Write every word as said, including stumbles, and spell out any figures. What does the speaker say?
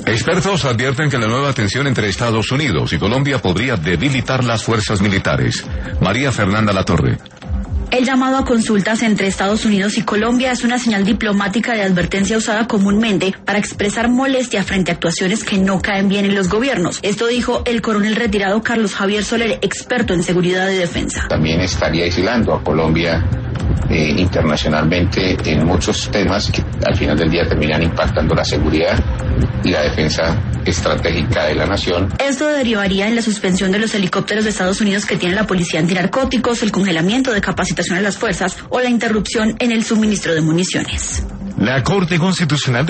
Expertos advierten que la nueva tensión entre Estados Unidos y Colombia podría debilitar las fuerzas militares. María Fernanda Latorre. El llamado a consultas entre Estados Unidos y Colombia es una señal diplomática de advertencia usada comúnmente para expresar molestia frente a actuaciones que no caen bien en los gobiernos. Esto dijo el coronel retirado Carlos Javier Soler, experto en seguridad y defensa. También estaría aislando a Colombia eh, internacionalmente en muchos temas que al final del día terminan impactando la seguridad y la defensa estratégica de la nación. Esto derivaría en la suspensión de los helicópteros de Estados Unidos que tiene la policía antinarcóticos, el congelamiento de capacitación a las fuerzas o la interrupción en el suministro de municiones. La Corte Constitucional